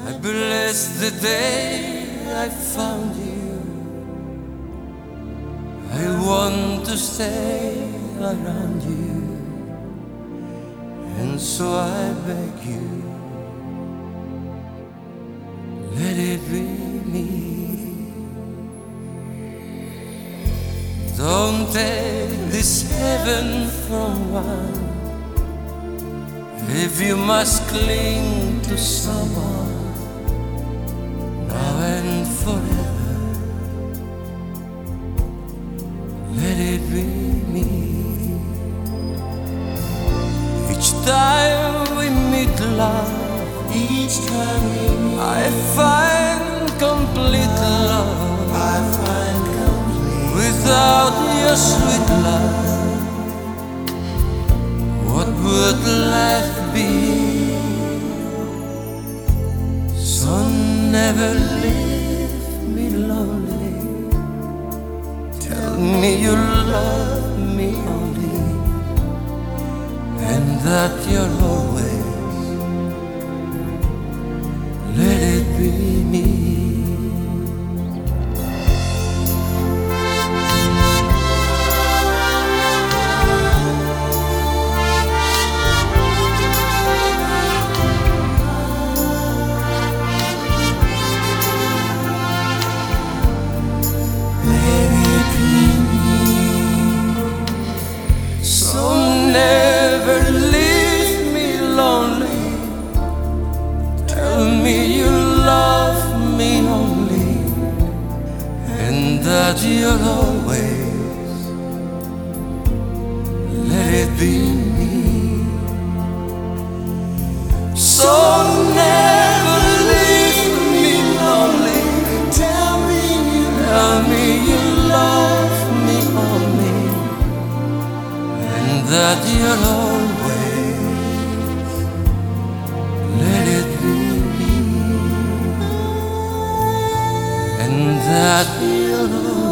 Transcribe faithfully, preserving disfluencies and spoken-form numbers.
I bless the day I found you. I want to stay around you, and so I beg you, let it be me. Don't take this heaven from one if you must cling to someone now and forever. Let it be me. Each time we meet, love, Each time we meet, I find complete love. I find complete. Without your sweet love, what would life be? So never leave me lonely. Tell me you love me only, and that you're always. Let it be me. That you'll always. Let it be me. So never leave me lonely. Tell me you Tell me you love me only, and that you'll always. Let it be me, and that you'll always.